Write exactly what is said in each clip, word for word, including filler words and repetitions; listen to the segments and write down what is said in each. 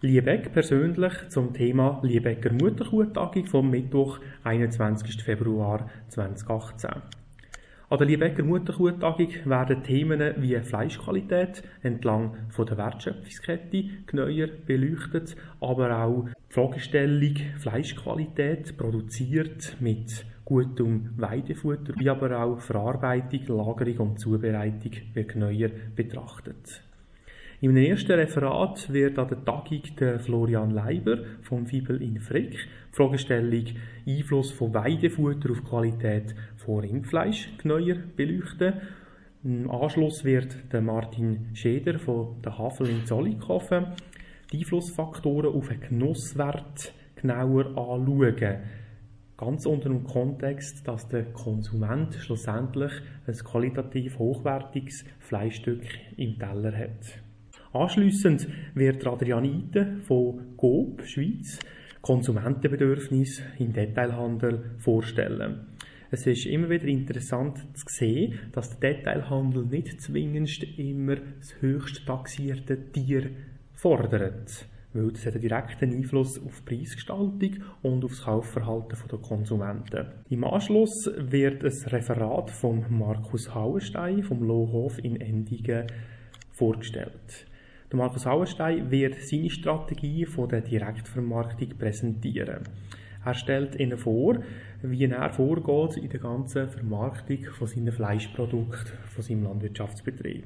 Liebeck persönlich zum Thema Liebecker Mutterkuh-Tagung vom Mittwoch, einundzwanzigsten Februar zweitausendachtzehn. An der Liebecker Mutterkuh-Tagung werden Themen wie Fleischqualität entlang von der Wertschöpfungskette genauer beleuchtet, aber auch die Fragestellung Fleischqualität produziert mit gutem Weidefutter, wie aber auch Verarbeitung, Lagerung und Zubereitung wird genauer betrachtet. In einem ersten Referat wird an der Tagung der Florian Leiber vom Fibel in Frick die Fragestellung Einfluss von Weidefutter auf die Qualität von Rindfleisch genauer beleuchten. Im Anschluss wird der Martin Scheder von der Havel in Zollikofen die Einflussfaktoren auf den Genusswert genauer anschauen. Ganz unter dem Kontext, dass der Konsument schlussendlich ein qualitativ hochwertiges Fleischstück im Teller hat. Anschliessend wird Adrian Iten von Coop Schweiz Konsumentenbedürfnisse im Detailhandel vorstellen. Es ist immer wieder interessant zu sehen, dass der Detailhandel nicht zwingend immer das höchst taxierte Tier fordert, weil das hat einen direkten Einfluss auf die Preisgestaltung und auf das Kaufverhalten der Konsumenten. Im Anschluss wird ein Referat von Markus Hauenstein vom Lohhof in Endigen vorgestellt. Der Markus Hauenstein wird seine Strategie von der Direktvermarktung präsentieren. Er stellt Ihnen vor, wie er vorgeht in der ganzen Vermarktung von seinen Fleischprodukten, von seinem Landwirtschaftsbetrieb.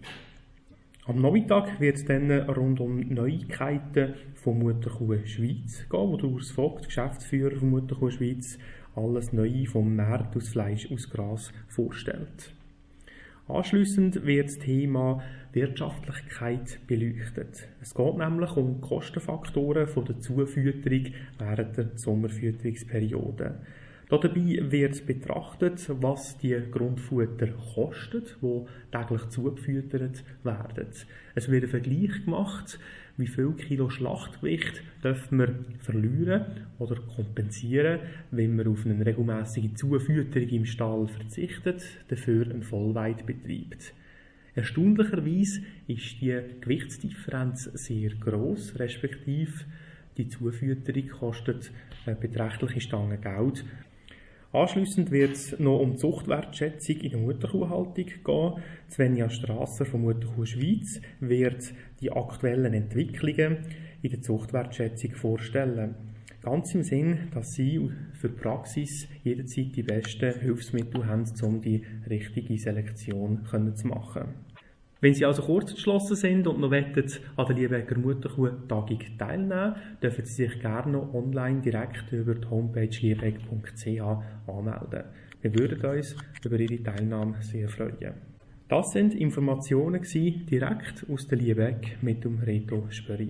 Am Nachmittag wird es dann rund um Neuigkeiten von Mutterkuh Schweiz gehen, wo der Urs Vogt, Geschäftsführer von Mutterkuh Schweiz, alles Neue vom Markt aus Fleisch aus Gras vorstellt. Anschliessend wird das Thema Wirtschaftlichkeit beleuchtet. Es geht nämlich um die Kostenfaktoren von der Zufütterung während der Sommerfütterungsperiode. Dabei wird betrachtet, was die Grundfutter kostet, die täglich zugefüttert werden. Es wird ein Vergleich gemacht, wie viel Kilo Schlachtgewicht dürfen wir verlieren oder kompensieren, wenn wir auf eine regelmäßige Zufütterung im Stall verzichtet, dafür einen Vollweid betreibt. Erstaunlicherweise ist die Gewichtsdifferenz sehr gross, respektive die Zufütterung kostet eine beträchtliche Stange Geld. Anschliessend wird es noch um die Zuchtwertschätzung in der Mutterkuhhaltung gehen. Svenja Strasser von Mutterkuh Schweiz wird die aktuellen Entwicklungen in der Zuchtwertschätzung vorstellen. Ganz im Sinn, dass sie für die Praxis jederzeit die besten Hilfsmittel haben, um die richtige Selektion zu machen. Wenn Sie also kurz entschlossen sind und noch wollen an der Liebecker Mutterkuh-Tagung teilnehmen, dürfen Sie sich gerne noch online direkt über die Homepage liebeck punkt c h anmelden. Wir würden uns über Ihre Teilnahme sehr freuen. Das sind Informationen direkt aus der Liebeck mit dem Reto Spöri.